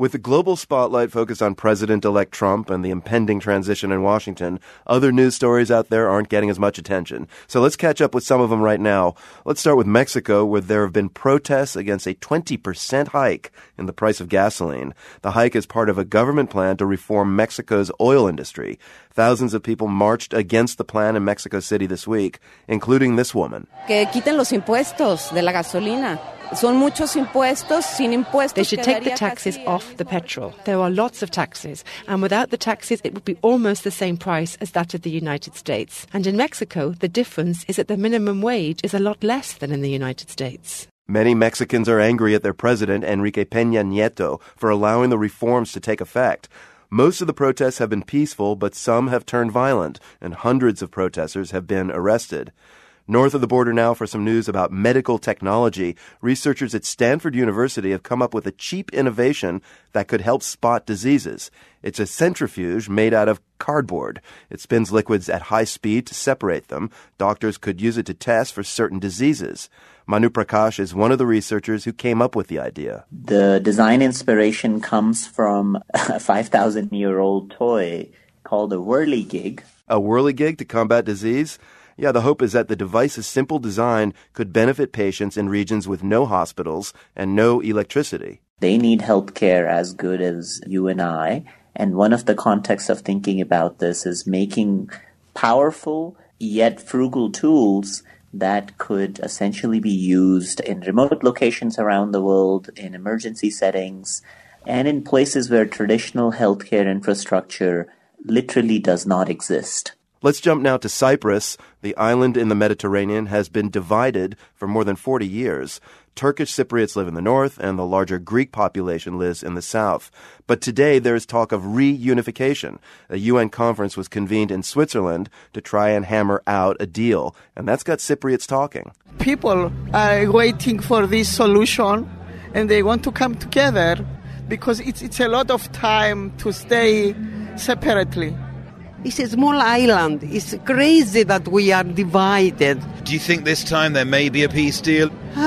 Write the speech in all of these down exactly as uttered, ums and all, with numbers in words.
With the global spotlight focused on President-elect Trump and the impending transition in Washington, other news stories out there aren't getting as much attention. So let's catch up with some of them right now. Let's start with Mexico, where there have been protests against a twenty percent hike in the price of gasoline. The hike is part of a government plan to reform Mexico's oil industry. Thousands of people marched against the plan in Mexico City this week, including this woman. Que quiten los impuestos de la gasolina. Son muchos impuestos, sin impuestos. They should take the taxes off the petrol. There are lots of taxes, and without the taxes, it would be almost the same price as that of the United States. And in Mexico, the difference is that the minimum wage is a lot less than in the United States. Many Mexicans are angry at their president, Enrique Peña Nieto, for allowing the reforms to take effect. Most of the protests have been peaceful, but some have turned violent, and hundreds of protesters have been arrested. North of the border now for some news about medical technology. Researchers at Stanford University have come up with a cheap innovation that could help spot diseases. It's a centrifuge made out of cardboard. It spins liquids at high speed to separate them. Doctors could use it to test for certain diseases. Manu Prakash is one of the researchers who came up with the idea. The design inspiration comes from a five thousand year old toy called a whirligig. A whirligig to combat disease? Yeah, the hope is that the device's simple design could benefit patients in regions with no hospitals and no electricity. They need health care as good as you and I. And one of the contexts of thinking about this is making powerful yet frugal tools that could essentially be used in remote locations around the world, in emergency settings, and in places where traditional healthcare infrastructure literally does not exist. Let's jump now to Cyprus. The island in the Mediterranean has been divided for more than forty years. Turkish Cypriots live in the north, and the larger Greek population lives in the south. But today there is talk of reunification. A U N conference was convened in Switzerland to try and hammer out a deal, and that's got Cypriots talking. People are waiting for this solution, and they want to come together because it's, it's a lot of time to stay separately. It's a small island. It's crazy that we are divided. Do you think this time there may be a peace deal?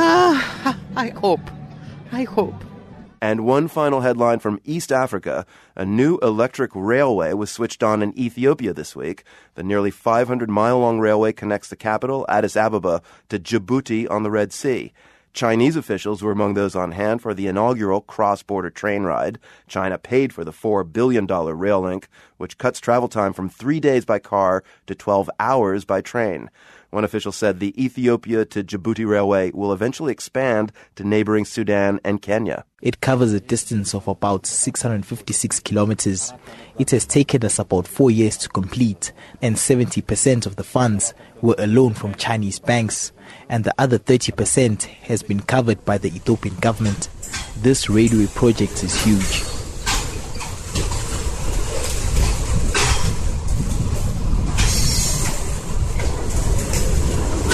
Ah, I hope. I hope. And one final headline from East Africa. A new electric railway was switched on in Ethiopia this week. The nearly five hundred mile long railway connects the capital, Addis Ababa, to Djibouti on the Red Sea. Chinese officials were among those on hand for the inaugural cross-border train ride. China paid for the four billion dollars rail link, which cuts travel time from three days by car to twelve hours by train. One official said the Ethiopia to Djibouti railway will eventually expand to neighboring Sudan and Kenya. It covers a distance of about six hundred fifty-six kilometers. It has taken us about four years to complete, and seventy percent of the funds were a loan from Chinese banks, and the other thirty percent has been covered by the Ethiopian government. This railway project is huge.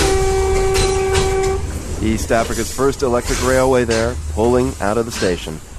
East Africa's first electric railway there, pulling out of the station.